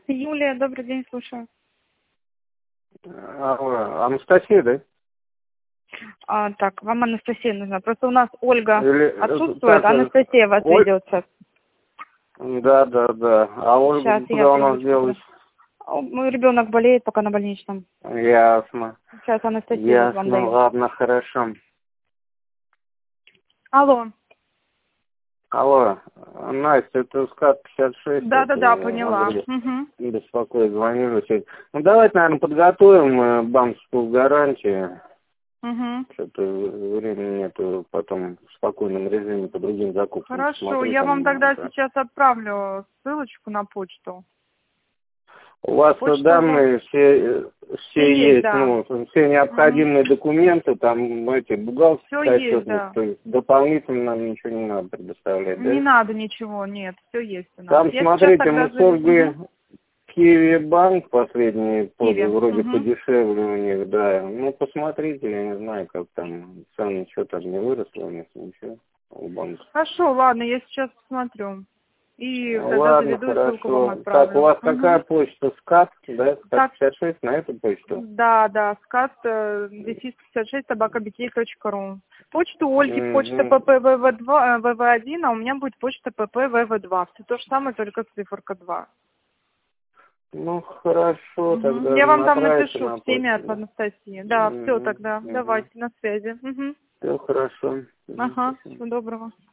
Юлия, добрый день, слушаю. Алло, Анастасия, да? Так, вам Анастасия нужна. Просто у нас Ольга Или, отсутствует, так, Анастасия вас ведет сейчас. Да. А Ольга Сейчас я куда у нас трубочку делась? Мой ребенок болеет пока на больничном. Ясно. Сейчас Анастасия вот вам Ясно, дает. ладно, хорошо. Алло. Алло, Настя, это СКАТ 56. Да, это поняла. Андрей Угу. беспокоит, звоню сегодня. Ну, давайте, наверное, подготовим банковскую гарантию. Угу. Что-то времени нету, потом в спокойном режиме по другим закупкам Хорошо, посмотрю, я вам тогда да. сейчас отправлю ссылочку на почту. У вас Почта данные все есть, да. ну, все необходимые документы, там эти бухгалтерская Все есть, отчетность, да. то есть дополнительно нам ничего не надо предоставлять, да? Не надо ничего, нет, все есть у нас. Там, Я сейчас смотрите, тогда мы с Ольгой Киви банк последний Киви. вроде подешевле у них, да. Ну, посмотрите, я не знаю, как там, цены, что там не выросло у них, ничего, у банка. Хорошо, ладно, я сейчас посмотрю. И тогда Ладно, заведу и ссылку вам хорошо. Так, у отправлю. вас какая почта? СКАТ, да? СКАТ Так, 56 на эту почту? да, скат 56 собакабитей.ру. Почту Ольги, почта Мгм. ПП ВВ2, ВВ1, а у меня будет почта ПП ВВ2. Все то же самое, только циферка 2. Ну, хорошо, тогда Я вам там направите напишу на в теме почту, от да. Анастасии. Да, все тогда. Угу. Давайте, на связи. Все хорошо. Ага, Спасибо. всего доброго.